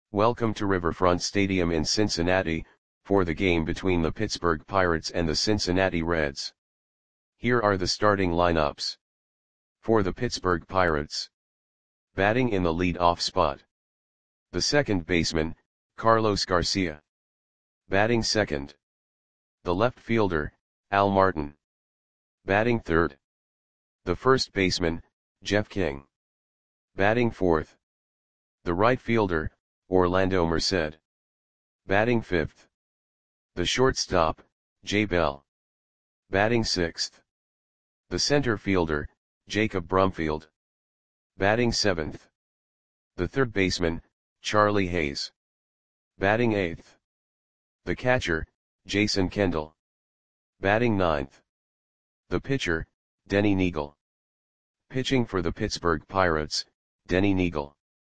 Welcome to Riverfront Stadium in Cincinnati, for the game between the Pittsburgh Pirates and the Cincinnati Reds. Here are the starting lineups. For the Pittsburgh Pirates. Batting in the lead-off spot. The second baseman, Carlos Garcia. Batting second. The left fielder, Al Martin. Batting third. The first baseman, Jeff King. Batting fourth. The right fielder, Orlando Merced. Batting fifth. The shortstop, Jay Bell. Batting sixth. The center fielder, Jacob Brumfield. Batting seventh. The third baseman, Charlie Hayes. Batting eighth. The catcher, Jason Kendall. Batting ninth. The pitcher, Denny Neagle. Pitching for the Pittsburgh Pirates, Denny Neagle.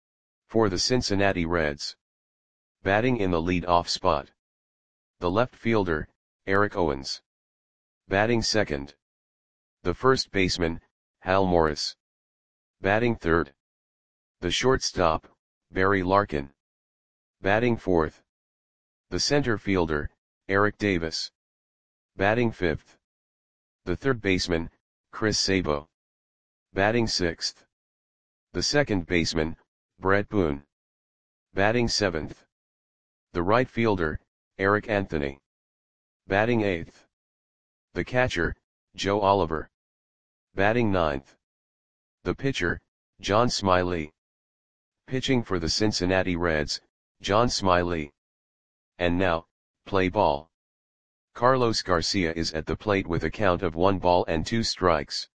For the Cincinnati Reds. Batting in the lead-off spot. The left fielder, Eric Owens. Batting second. The first baseman, Hal Morris. Batting third. The shortstop, Barry Larkin. Batting fourth. The center fielder, Eric Davis. Batting fifth. The third baseman, Chris Sabo. Batting sixth. The second baseman, Brett Boone. Batting seventh. The right fielder, Eric Anthony. Batting eighth. The catcher, Joe Oliver. Batting ninth. The pitcher, John Smiley. Pitching for the Cincinnati Reds, John Smiley. And now, play ball. Carlos Garcia is at the plate with a count of 1 ball and 2 strikes.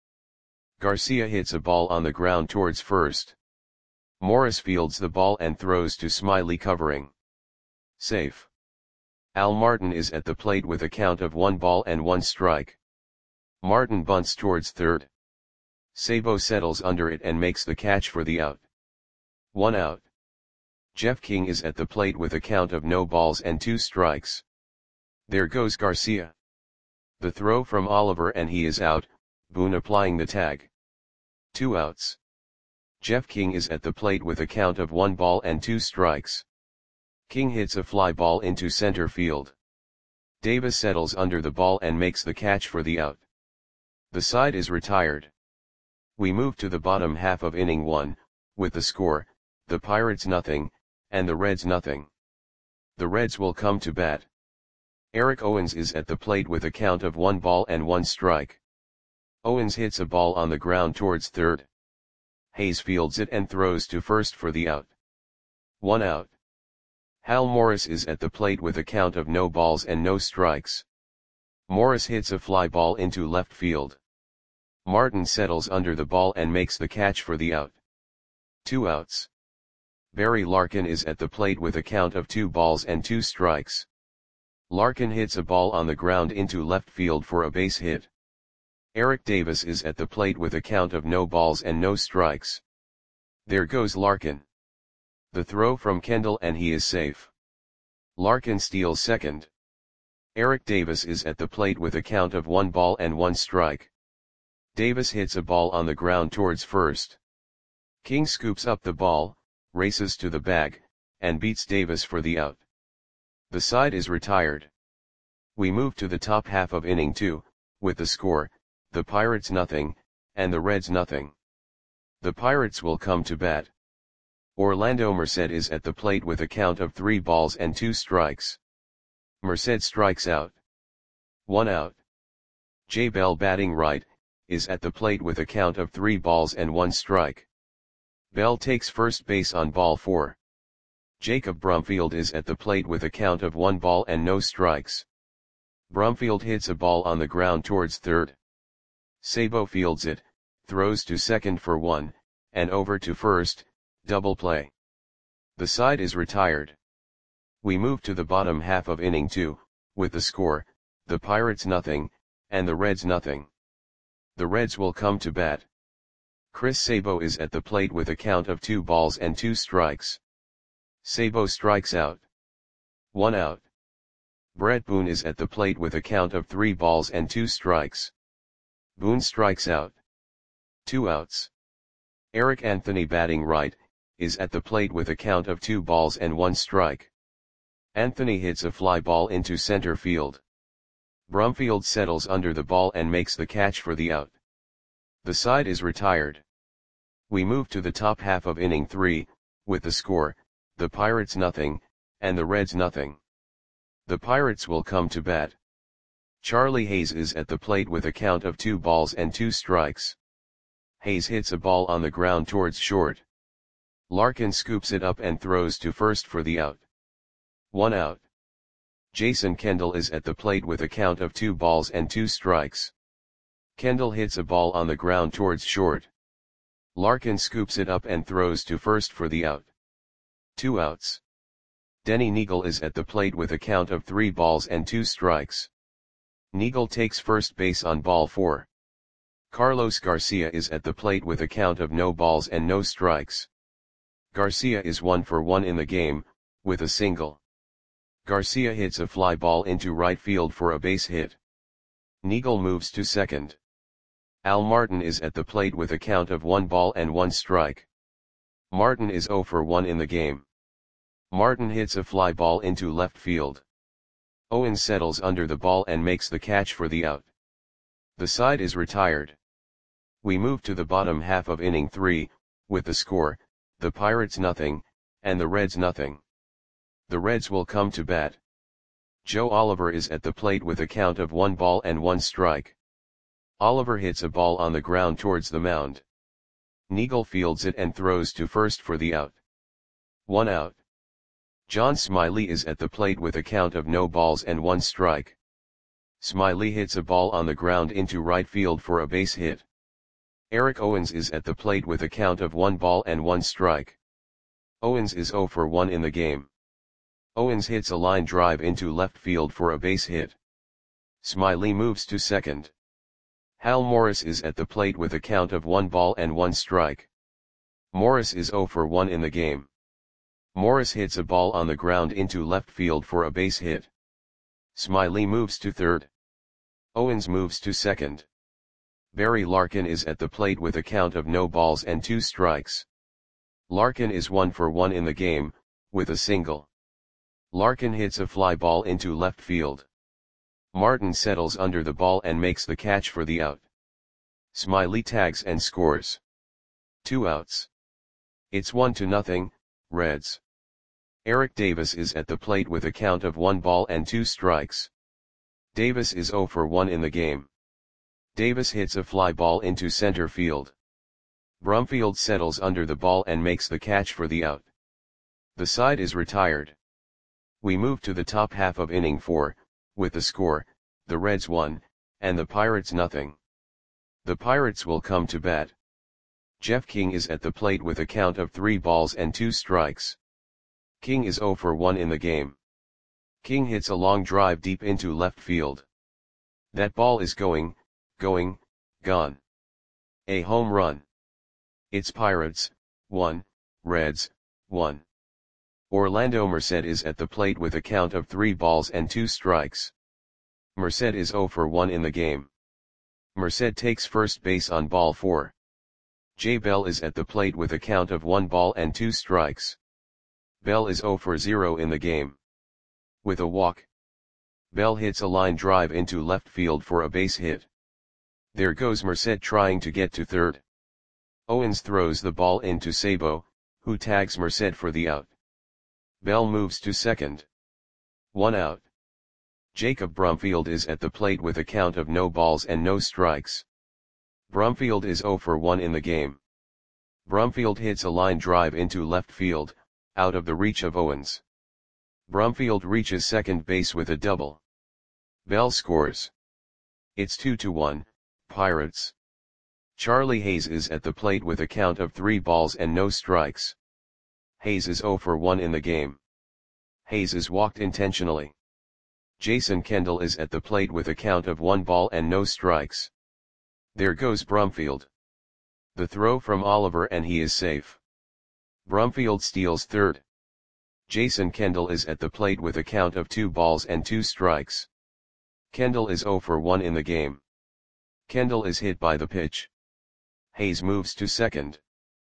Garcia hits a ball on the ground towards first. Morris fields the ball and throws to Smiley covering. Safe. Al Martin is at the plate with a count of 1 ball and 1 strike. Martin bunts towards third. Sabo settles under it and makes the catch for the out. 1 out. Jeff King is at the plate with a count of no balls and 2 strikes. There goes Garcia. The throw from Oliver and he is out, Boone applying the tag. 2 outs. Jeff King is at the plate with a count of 1 ball and 2 strikes. King hits a fly ball into center field. Davis settles under the ball and makes the catch for the out. The side is retired. We move to the bottom half of inning 1, with the score, the Pirates nothing, and the Reds nothing. The Reds will come to bat. Eric Owens is at the plate with a count of 1 ball and 1 strike. Owens hits a ball on the ground towards third. Hayes fields it and throws to first for the out. 1 out. Hal Morris is at the plate with a count of no balls and no strikes. Morris hits a fly ball into left field. Martin settles under the ball and makes the catch for the out. 2 outs. Barry Larkin is at the plate with a count of 2 balls and 2 strikes. Larkin hits a ball on the ground into left field for a base hit. Eric Davis is at the plate with a count of no balls and no strikes. There goes Larkin. The throw from Kendall and he is safe. Larkin steals second. Eric Davis is at the plate with a count of 1 ball and 1 strike. Davis hits a ball on the ground towards first. King scoops up the ball, races to the bag, and beats Davis for the out. The side is retired. We move to the top half of inning 2, with the score, the Pirates nothing, and the Reds nothing. The Pirates will come to bat. Orlando Merced is at the plate with a count of 3 balls and 2 strikes. Merced strikes out. 1 out. Jay Bell batting right, is at the plate with a count of 3 balls and 1 strike. Bell takes first base on ball 4. Jacob Brumfield is at the plate with a count of 1 ball and no strikes. Brumfield hits a ball on the ground towards third. Sabo fields it, throws to second for 1, and over to first, double play. The side is retired. We move to the bottom half of inning 2, with the score, the Pirates nothing, and the Reds nothing. The Reds will come to bat. Chris Sabo is at the plate with a count of 2 balls and 2 strikes. Sabo strikes out. 1 out. Brett Boone is at the plate with a count of 3 balls and 2 strikes. Boone strikes out. 2 outs. Eric Anthony batting right, is at the plate with a count of 2 balls and 1 strike. Anthony hits a fly ball into center field. Brumfield settles under the ball and makes the catch for the out. The side is retired. We move to the top half of inning 3, with the score, the Pirates nothing, and the Reds nothing. The Pirates will come to bat. Charlie Hayes is at the plate with a count of 2 balls and 2 strikes. Hayes hits a ball on the ground towards short. Larkin scoops it up and throws to first for the out. 1 out. Jason Kendall is at the plate with a count of 2 balls and 2 strikes. Kendall hits a ball on the ground towards short. Larkin scoops it up and throws to first for the out. 2 outs. Denny Neagle is at the plate with a count of 3 balls and 2 strikes. Neagle takes first base on ball 4. Carlos Garcia is at the plate with a count of no balls and no strikes. Garcia is 1 for 1 in the game, with a single. Garcia hits a fly ball into right field for a base hit. Neagle moves to second. Al Martin is at the plate with a count of 1 ball and 1 strike. Martin is 0 for 1 in the game. Martin hits a fly ball into left field. Owens settles under the ball and makes the catch for the out. The side is retired. We move to the bottom half of inning 3, with the score, the Pirates nothing, and the Reds nothing. The Reds will come to bat. Joe Oliver is at the plate with a count of 1 ball and 1 strike. Oliver hits a ball on the ground towards the mound. Neagle fields it and throws to first for the out. 1 out. John Smiley is at the plate with a count of no balls and 1 strike. Smiley hits a ball on the ground into right field for a base hit. Eric Owens is at the plate with a count of 1 ball and 1 strike. Owens is 0 for 1 in the game. Owens hits a line drive into left field for a base hit. Smiley moves to second. Hal Morris is at the plate with a count of 1 ball and 1 strike. Morris is 0 for 1 in the game. Morris hits a ball on the ground into left field for a base hit. Smiley moves to third. Owens moves to second. Barry Larkin is at the plate with a count of no balls and 2 strikes. Larkin is 1 for 1 in the game, with a single. Larkin hits a fly ball into left field. Martin settles under the ball and makes the catch for the out. Smiley tags and scores. 2 outs. It's 1-0, Reds. Eric Davis is at the plate with a count of 1 ball and 2 strikes. Davis is 0 for 1 in the game. Davis hits a fly ball into center field. Brumfield settles under the ball and makes the catch for the out. The side is retired. We move to the top half of inning 4, with the score, the Reds 1, and the Pirates nothing. The Pirates will come to bat. Jeff King is at the plate with a count of 3 balls and 2 strikes. King is 0 for 1 in the game. King hits a long drive deep into left field. That ball is gone. A home run. It's Pirates, 1, Reds, 1. Orlando Merced is at the plate with a count of 3 balls and 2 strikes. Merced is 0 for 1 in the game. Merced takes first base on ball 4. Jay Bell is at the plate with a count of 1 ball and 2 strikes. Bell is 0 for 0 in the game. With a walk. Bell hits a line drive into left field for a base hit. There goes Merced trying to get to third. Owens throws the ball into Sabo, who tags Merced for the out. Bell moves to second. 1 out. Jacob Brumfield is at the plate with a count of no balls and no strikes. Brumfield is 0 for 1 in the game. Brumfield hits a line drive into left field, out of the reach of Owens. Brumfield reaches second base with a double. Bell scores. It's 2-1, Pirates. Charlie Hayes is at the plate with a count of 3 balls and no strikes. Hayes is 0 for 1 in the game. Hayes is walked intentionally. Jason Kendall is at the plate with a count of 1 ball and no strikes. There goes Brumfield. The throw from Oliver and he is safe. Brumfield steals third. Jason Kendall is at the plate with a count of 2 balls and 2 strikes. Kendall is 0 for 1 in the game. Kendall is hit by the pitch. Hayes moves to second.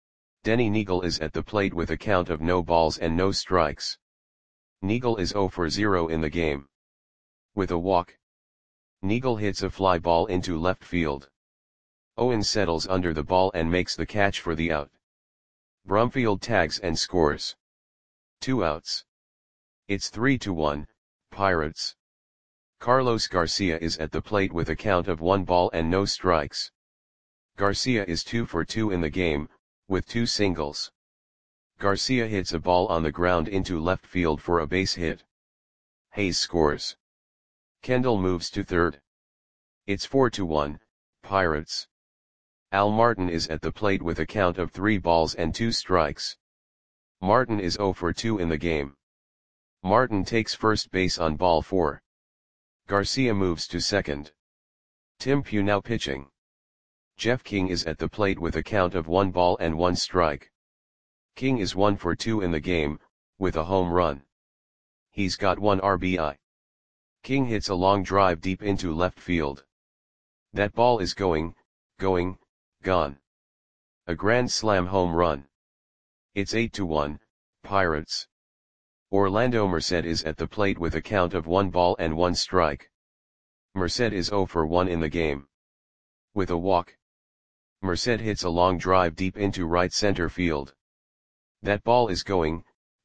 Denny Neagle is at the plate with a count of no balls and no strikes. Neagle is 0 for 0 in the game. With a walk, Neagle hits a fly ball into left field. Owens settles under the ball and makes the catch for the out. Brumfield tags and scores. 2 outs. It's 3-1, Pirates. Carlos Garcia is at the plate with a count of 1 ball and no strikes. Garcia is 2 for 2 in the game, with 2 singles. Garcia hits a ball on the ground into left field for a base hit. Hayes scores. Kendall moves to third. It's 4-1, Pirates. Al Martin is at the plate with a count of 3 balls and 2 strikes. Martin is 0 for 2 in the game. Martin takes first base on ball 4. Garcia moves to second. Tim Pugh now pitching. Jeff King is at the plate with a count of 1 ball and 1 strike. King is 1 for 2 in the game, with a home run. He's got 1 RBI. King hits a long drive deep into left field. That ball is going, gone. A grand slam home run. It's 8-1, Pirates. Orlando Merced is at the plate with a count of 1 ball and 1 strike. Merced is 0 for 1 in the game. With a walk, Merced hits a long drive deep into right center field. That ball is going,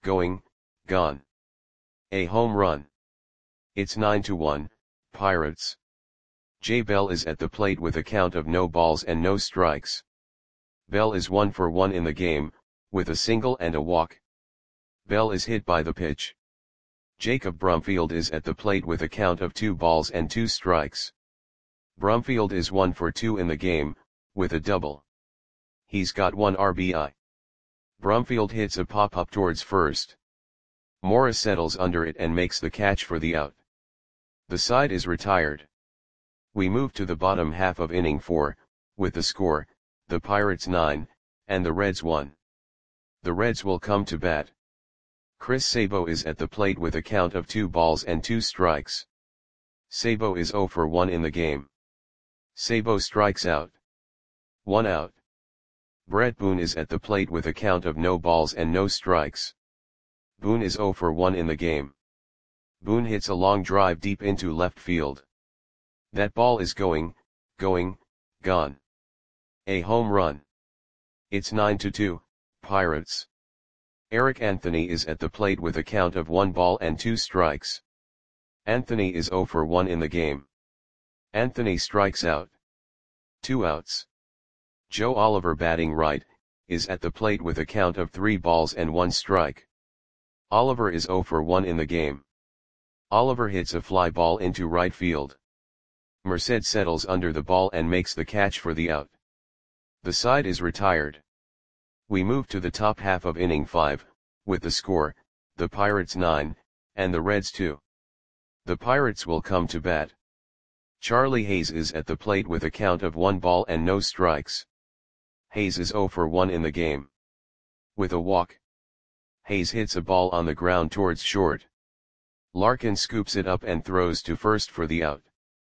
gone. A home run. It's 9-1, Pirates. Jay Bell is at the plate with a count of no balls and no strikes. Bell is 1 for 1 in the game, with a single and a walk. Bell is hit by the pitch. Jacob Brumfield is at the plate with a count of 2 balls and 2 strikes. Brumfield is 1 for 2 in the game, with a double. He's got 1 RBI. Brumfield hits a pop-up towards first. Morris settles under it and makes the catch for the out. The side is retired. We move to the bottom half of inning 4, with the score, the Pirates 9, and the Reds 1. The Reds will come to bat. Chris Sabo is at the plate with a count of 2 balls and 2 strikes. Sabo is 0 for 1 in the game. Sabo strikes out. 1 out. Brett Boone is at the plate with a count of no balls and no strikes. Boone is 0 for 1 in the game. Boone hits a long drive deep into left field. That ball is going, gone. A home run. It's 9-2, Pirates. Eric Anthony is at the plate with a count of 1 ball and 2 strikes. Anthony is 0 for 1 in the game. Anthony strikes out. 2 outs. Joe Oliver batting right, is at the plate with a count of 3 balls and 1 strike. Oliver is 0 for 1 in the game. Oliver hits a fly ball into right field. Merced settles under the ball and makes the catch for the out. The side is retired. We move to the top half of inning 5, with the score, the Pirates 9, and the Reds 2. The Pirates will come to bat. Charlie Hayes is at the plate with a count of 1 ball and no strikes. Hayes is 0 for 1 in the game. With a walk, Hayes hits a ball on the ground towards short. Larkin scoops it up and throws to first for the out.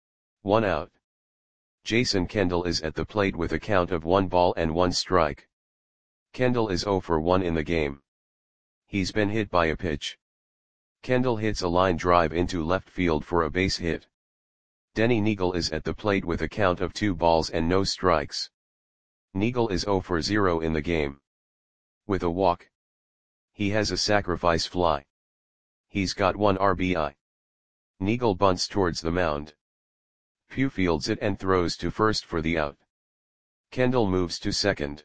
1 out. Jason Kendall is at the plate with a count of 1 ball and 1 strike. Kendall is 0 for 1 in the game. He's been hit by a pitch. Kendall hits a line drive into left field for a base hit. Denny Neagle is at the plate with a count of 2 balls and no strikes. Neagle is 0 for 0 in the game. With a walk, he has a sacrifice fly. He's got 1 RBI. Neagle bunts towards the mound. Pugh fields it and throws to first for the out. Kendall moves to second.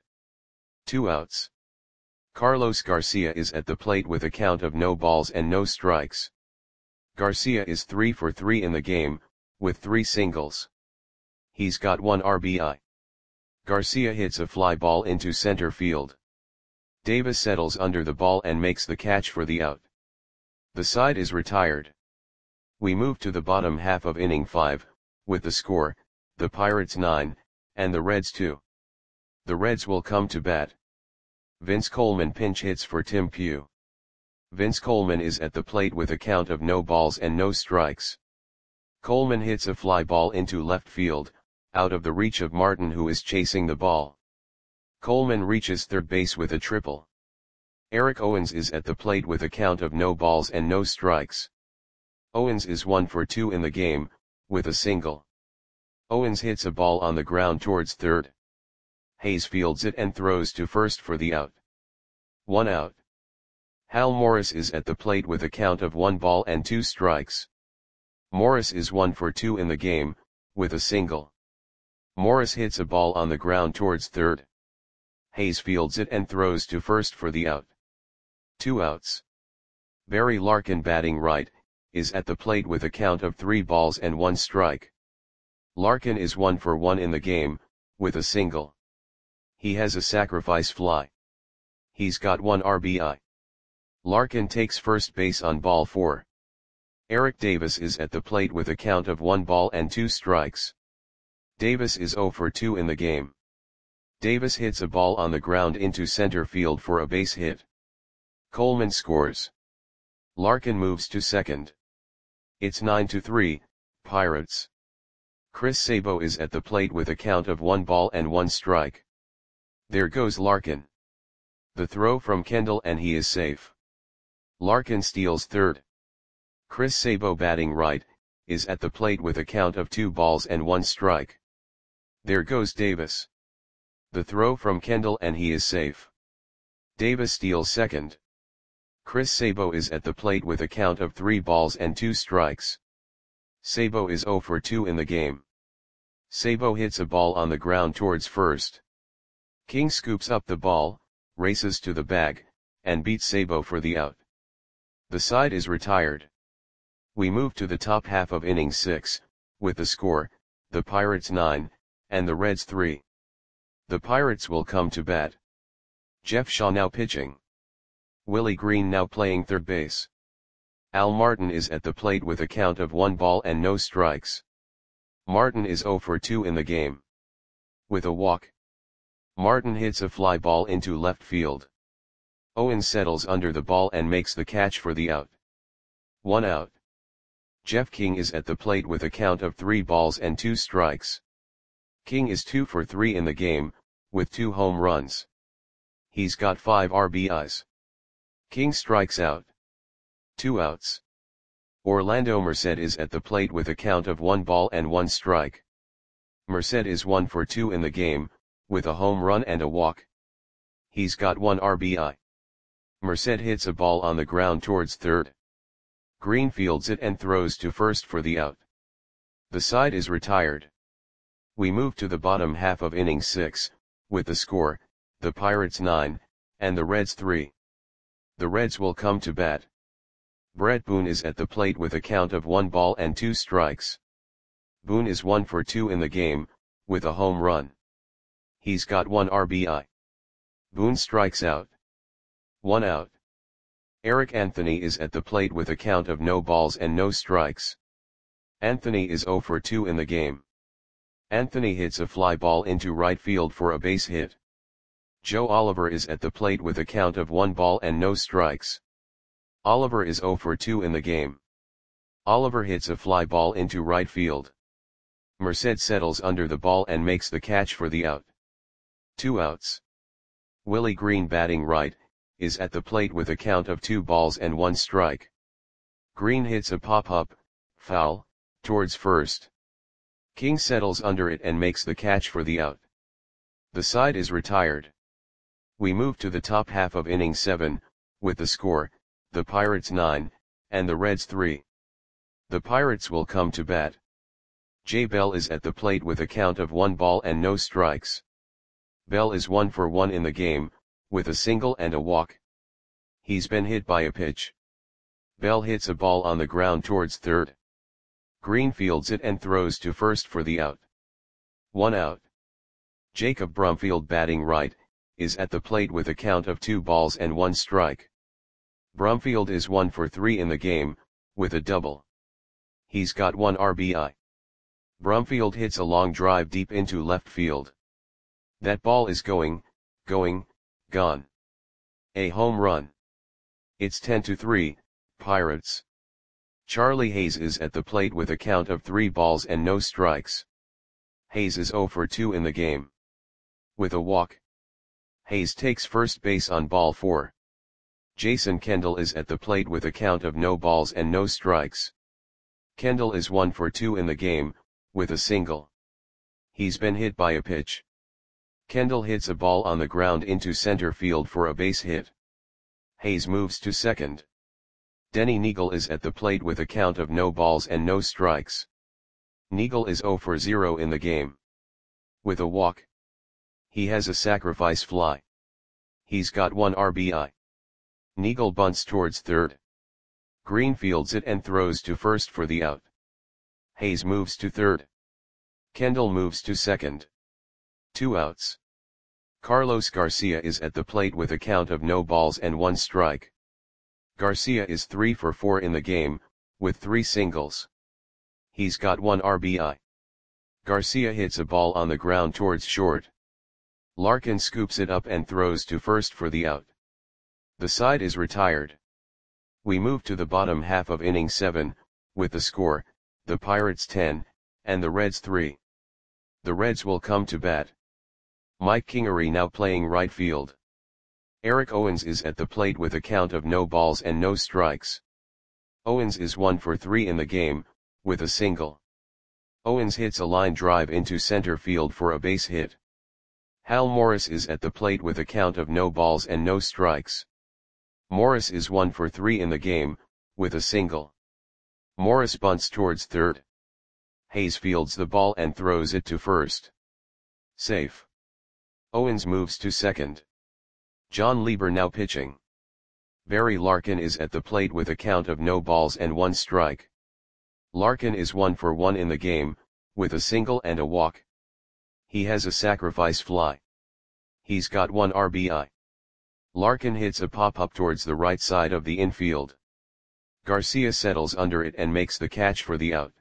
2 outs. Carlos Garcia is at the plate with a count of no balls and no strikes. Garcia is 3 for 3 in the game, with 3 singles. He's got 1 RBI. Garcia hits a fly ball into center field. Davis settles under the ball and makes the catch for the out. The side is retired. We move to the bottom half of inning 5, with the score, the Pirates 9, and the Reds 2. The Reds will come to bat. Vince Coleman pinch hits for Tim Pugh. Vince Coleman is at the plate with a count of no balls and no strikes. Coleman hits a fly ball into left field, out of the reach of Martin, who is chasing the ball. Coleman reaches third base with a triple. Eric Owens is at the plate with a count of no balls and no strikes. Owens is 1 for 2 in the game, with a single. Owens hits a ball on the ground towards third. Hayes fields it and throws to first for the out. 1 out. Hal Morris is at the plate with a count of 1 ball and 2 strikes. Morris is 1 for 2 in the game, with a single. Morris hits a ball on the ground towards third. Hayes fields it and throws to first for the out. 2 outs. Barry Larkin, batting right, is at the plate with a count of 3 balls and 1 strike. Larkin is 1 for 1 in the game, with a single. He has a sacrifice fly. He's got 1 RBI. Larkin takes first base on ball 4. Eric Davis is at the plate with a count of 1 ball and 2 strikes. Davis is 0 for 2 in the game. Davis hits a ball on the ground into center field for a base hit. Coleman scores. Larkin moves to second. It's 9-3, Pirates. Chris Sabo is at the plate with a count of 1 ball and 1 strike. There goes Larkin. The throw from Kendall and he is safe. Larkin steals third. Chris Sabo, batting right, is at the plate with a count of 2 balls and 1 strike. There goes Davis. The throw from Kendall and he is safe. Davis steals second. Chris Sabo is at the plate with a count of 3 balls and 2 strikes. Sabo is 0 for 2 in the game. Sabo hits a ball on the ground towards first. King scoops up the ball, races to the bag, and beats Sabo for the out. The side is retired. We move to the top half of inning 6, with the score, the Pirates 9, and the Reds 3. The Pirates will come to bat. Jeff Shaw now pitching. Willie Green now playing third base. Al Martin is at the plate with a count of 1 ball and no strikes. Martin is 0 for 2 in the game. With a walk. Martin hits a fly ball into left field. Owens settles under the ball and makes the catch for the out. 1 out. Jeff King is at the plate with a count of 3 balls and 2 strikes. King is 2 for 3 in the game, with 2 home runs. He's got 5 RBIs. King strikes out. 2 outs. Orlando Merced is at the plate with a count of 1 ball and 1 strike. Merced is 1 for 2 in the game, with a home run and a walk. He's got 1 RBI. Merced hits a ball on the ground towards third. Green fields it and throws to first for the out. The side is retired. We move to the bottom half of inning 6, with the score, the Pirates 9, and the Reds 3. The Reds will come to bat. Brett Boone is at the plate with a count of 1 ball and 2 strikes. Boone is 1 for 2 in the game, with a home run. He's got 1 RBI. Boone strikes out. 1 out. Eric Anthony is at the plate with a count of no balls and no strikes. Anthony is 0 for 2 in the game. Anthony hits a fly ball into right field for a base hit. Joe Oliver is at the plate with a count of 1 ball and no strikes. Oliver is 0 for 2 in the game. Oliver hits a fly ball into right field. Merced settles under the ball and makes the catch for the out. 2 outs. Willie Green, batting right, is at the plate with a count of 2 balls and 1 strike. Green hits a pop-up, foul, towards first. King settles under it and makes the catch for the out. The side is retired. We move to the top half of inning 7, with the score, the Pirates 9, and the Reds 3. The Pirates will come to bat. Jay Bell is at the plate with a count of 1 ball and no strikes. Bell is 1 for 1 in the game, with a single and a walk. He's been hit by a pitch. Bell hits a ball on the ground towards third. Green fields it and throws to first for the out. 1 out. Jacob Brumfield, batting right, is at the plate with a count of 2 balls and 1 strike. Brumfield is 1 for 3 in the game, with a double. He's got 1 RBI. Brumfield hits a long drive deep into left field. That ball is going, gone. A home run. It's 10-3, Pirates. Charlie Hayes is at the plate with a count of 3 balls and no strikes. Hayes is 0 for 2 in the game. With a walk. Hayes takes first base on ball 4. Jason Kendall is at the plate with a count of no balls and no strikes. Kendall is 1 for 2 in the game, with a single. He's been hit by a pitch. Kendall hits a ball on the ground into center field for a base hit. Hayes moves to second. Denny Neagle is at the plate with a count of no balls and no strikes. Neagle is 0 for 0 in the game. With a walk. He has a sacrifice fly. He's got 1 RBI. Neagle bunts towards third. Green fields it and throws to first for the out. Hayes moves to third. Kendall moves to second. 2 outs. Carlos Garcia is at the plate with a count of no balls and 1 strike. Garcia is 3 for 4 in the game, with 3 singles. He's got 1 RBI. Garcia hits a ball on the ground towards short. Larkin scoops it up and throws to first for the out. The side is retired. We move to the bottom half of inning 7, with the score, the Pirates 10, and the Reds 3. The Reds will come to bat. Mike Kingery now playing right field. Eric Owens is at the plate with a count of no balls and no strikes. Owens is 1 for 3 in the game, with a single. Owens hits a line drive into center field for a base hit. Hal Morris is at the plate with a count of no balls and no strikes. Morris is 1 for 3 in the game, with a single. Morris bunts towards third. Hayes fields the ball and throws it to first. Safe. Owens moves to second. John Lieber now pitching. Barry Larkin is at the plate with a count of no balls and 1 strike. Larkin is 1 for 1 in the game, with a single and a walk. He has a sacrifice fly. He's got 1 RBI. Larkin hits a pop-up towards the right side of the infield. Garcia settles under it and makes the catch for the out.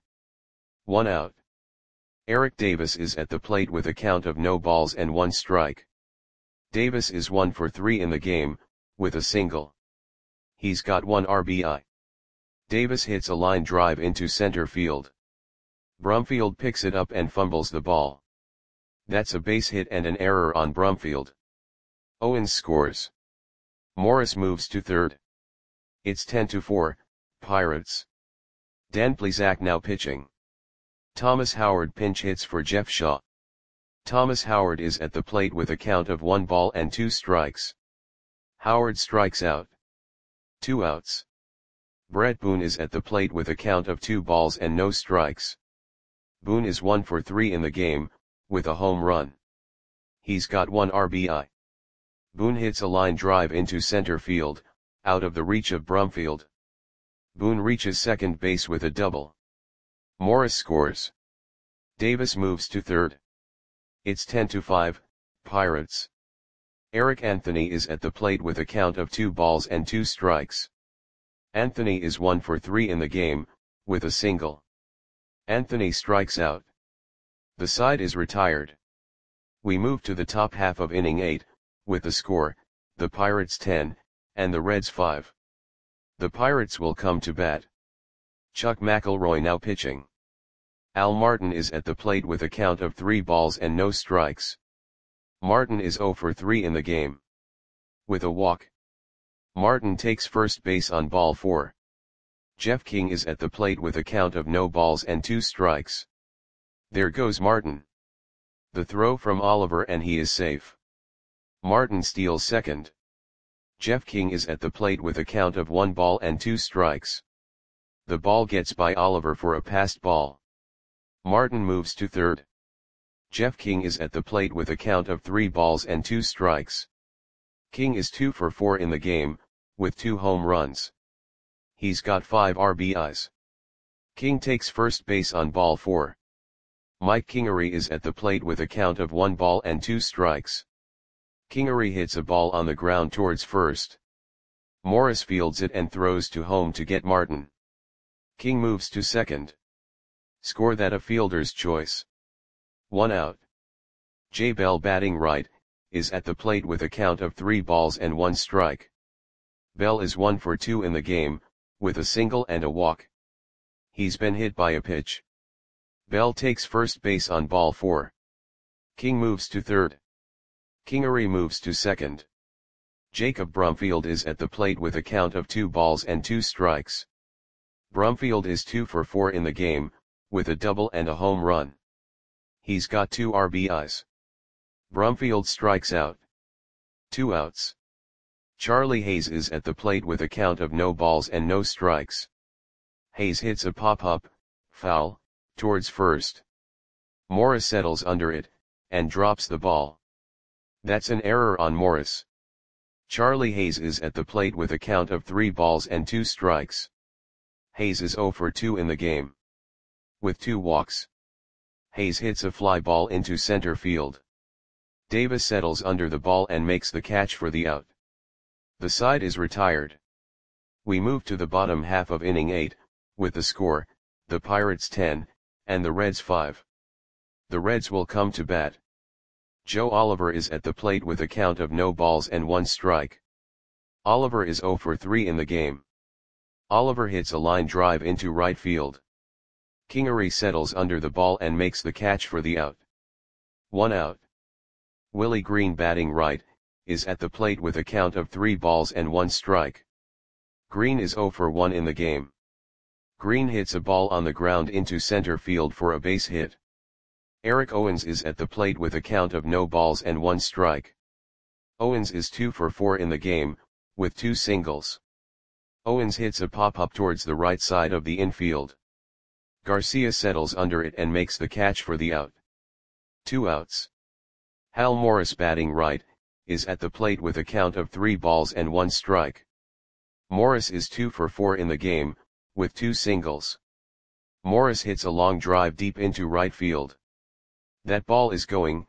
1 out. Eric Davis is at the plate with a count of no balls and 1 strike. Davis is 1 for 3 in the game, with a single. He's got 1 RBI. Davis hits a line drive into center field. Brumfield picks it up and fumbles the ball. That's a base hit and an error on Brumfield. Owens scores. Morris moves to third. It's 10-4, Pirates. Dan Plesac now pitching. Thomas Howard pinch hits for Jeff Shaw. Thomas Howard is at the plate with a count of 1 ball and 2 strikes. Howard strikes out. 2 outs. Brett Boone is at the plate with a count of 2 balls and no strikes. Boone is 1 for 3 in the game, with a home run. He's got 1 RBI. Boone hits a line drive into center field, out of the reach of Brumfield. Boone reaches second base with a double. Morris scores. Davis moves to third. It's 10-5, Pirates. Eric Anthony is at the plate with a count of 2 balls and 2 strikes. Anthony is 1 for 3 in the game, with a single. Anthony strikes out. The side is retired. We move to the top half of inning 8, with the score, the Pirates 10, and the Reds 5. The Pirates will come to bat. Chuck McElroy now pitching. Al Martin is at the plate with a count of 3 balls and no strikes. Martin is 0 for 3 in the game. With a walk. Martin takes first base on ball 4. Jeff King is at the plate with a count of no balls and 2 strikes. There goes Martin. The throw from Oliver and he is safe. Martin steals second. Jeff King is at the plate with a count of 1 ball and 2 strikes. The ball gets by Oliver for a passed ball. Martin moves to third. Jeff King is at the plate with a count of 3 balls and 2 strikes. King is 2 for 4 in the game, with 2 home runs. He's got 5 RBIs. King takes first base on ball 4. Mike Kingery is at the plate with a count of 1 ball and 2 strikes. Kingery hits a ball on the ground towards first. Morris fields it and throws to home to get Martin. King moves to second. Score that a fielder's choice. 1 out. Jay Bell batting right, is at the plate with a count of 3 balls and 1 strike. Bell is 1 for 2 in the game, with a single and a walk. He's been hit by a pitch. Bell takes first base on ball 4. King moves to third. Kingery moves to second. Jacob Brumfield is at the plate with a count of 2 balls and 2 strikes. Brumfield is 2 for 4 in the game, with a double and a home run. He's got 2 RBIs. Brumfield strikes out. 2 outs. Charlie Hayes is at the plate with a count of no balls and no strikes. Hayes hits a pop-up, foul, towards first. Morris settles under it, and drops the ball. That's an error on Morris. Charlie Hayes is at the plate with a count of 3 balls and 2 strikes. Hayes is 0 for 2 in the game. With 2 walks. Hayes hits a fly ball into center field. Davis settles under the ball and makes the catch for the out. The side is retired. We move to the bottom half of inning 8, with the score, the Pirates 10, and the Reds 5. The Reds will come to bat. Joe Oliver is at the plate with a count of no balls and 1 strike. Oliver is 0 for 3 in the game. Oliver hits a line drive into right field. Kingery settles under the ball and makes the catch for the out. 1 out. Willie Green, batting right, is at the plate with a count of 3 balls and 1 strike. Green is 0 for 1 in the game. Green hits a ball on the ground into center field for a base hit. Eric Owens is at the plate with a count of no balls and 1 strike. Owens is 2 for 4 in the game, with 2 singles. Owens hits a pop-up towards the right side of the infield. Garcia settles under it and makes the catch for the out. 2 outs. Hal Morris, batting right, is at the plate with a count of 3 balls and 1 strike. Morris is 2 for 4 in the game, with 2 singles. Morris hits a long drive deep into right field. That ball is gone.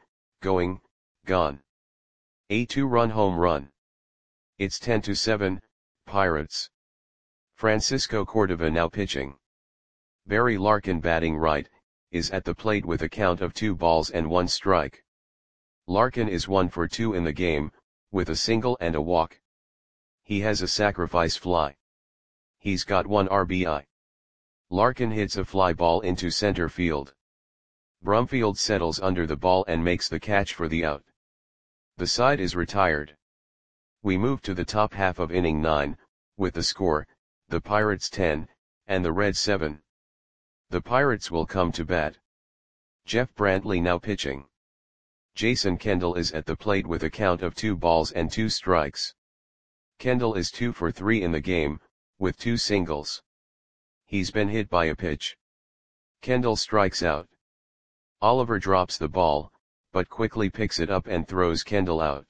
A 2-run home run. It's 10-7, Pirates. Francisco Cordova now pitching. Barry Larkin, batting right, is at the plate with a count of 2 balls and 1 strike. Larkin is 1 for 2 in the game, with a single and a walk. He has a sacrifice fly. He's got 1 RBI. Larkin hits a fly ball into center field. Brumfield settles under the ball and makes the catch for the out. The side is retired. We move to the top half of inning 9, with the score, the Pirates 10, and the Reds 7. The Pirates will come to bat. Jeff Brantley now pitching. Jason Kendall is at the plate with a count of 2 balls and 2 strikes. Kendall is 2 for 3 in the game, with 2 singles. He's been hit by a pitch. Kendall strikes out. Oliver drops the ball, but quickly picks it up and throws Kendall out.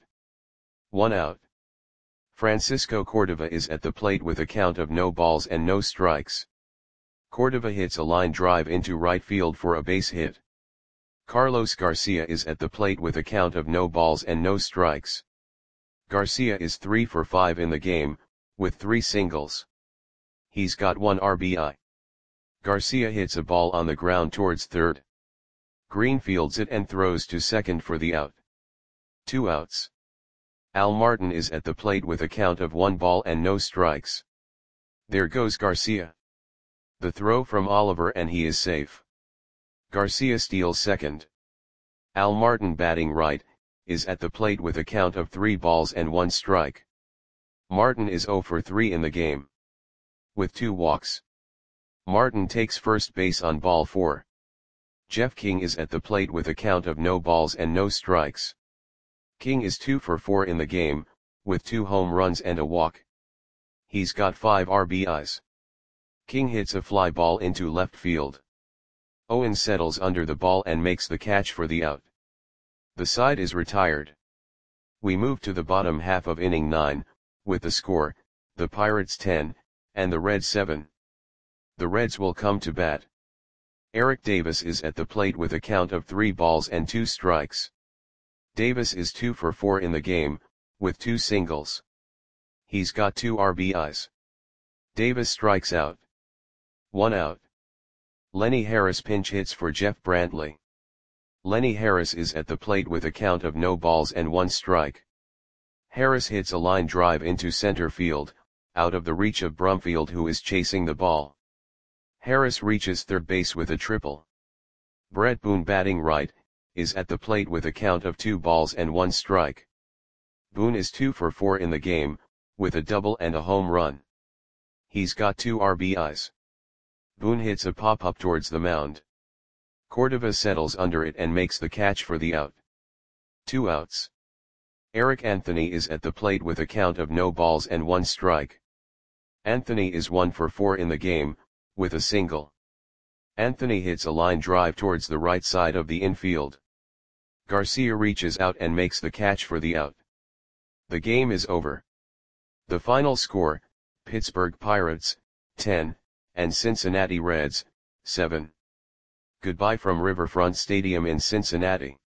1 out. Francisco Cordova is at the plate with a count of no balls and no strikes. Cordova hits a line drive into right field for a base hit. Carlos Garcia is at the plate with a count of no balls and no strikes. Garcia is 3 for 5 in the game, with 3 singles. He's got 1 RBI. Garcia hits a ball on the ground towards third. Green fields it and throws to second for the out. 2 outs. Al Martin is at the plate with a count of 1 ball and no strikes. There goes Garcia. The throw from Oliver and he is safe. Garcia steals second. Al Martin, batting right, is at the plate with a count of 3 balls and 1 strike. Martin is 0 for 3 in the game. With 2 walks. Martin takes first base on ball 4. Jeff King is at the plate with a count of no balls and no strikes. King is 2 for 4 in the game, with 2 home runs and a walk. He's got 5 RBIs. King hits a fly ball into left field. Owens settles under the ball and makes the catch for the out. The side is retired. We move to the bottom half of inning 9, with the score, the Pirates 10, and the Reds 7. The Reds will come to bat. Eric Davis is at the plate with a count of 3 balls and 2 strikes. Davis is 2 for 4 in the game, with 2 singles. He's got 2 RBIs. Davis strikes out. 1 out. Lenny Harris pinch hits for Jeff Brantley. Lenny Harris is at the plate with a count of no balls and 1 strike. Harris hits a line drive into center field, out of the reach of Brumfield, who is chasing the ball. Harris reaches third base with a triple. Brett Boone, batting right, is at the plate with a count of 2 balls and 1 strike. Boone is 2 for 4 in the game, with a double and a home run. He's got 2 RBIs. Boone hits a pop-up towards the mound. Cordova settles under it and makes the catch for the out. 2 outs. Eric Anthony is at the plate with a count of no balls and 1 strike. Anthony is 1 for 4 in the game, with a single. Anthony hits a line drive towards the right side of the infield. Garcia reaches out and makes the catch for the out. The game is over. The final score, Pittsburgh Pirates, 10, and Cincinnati Reds, 7. Goodbye from Riverfront Stadium in Cincinnati.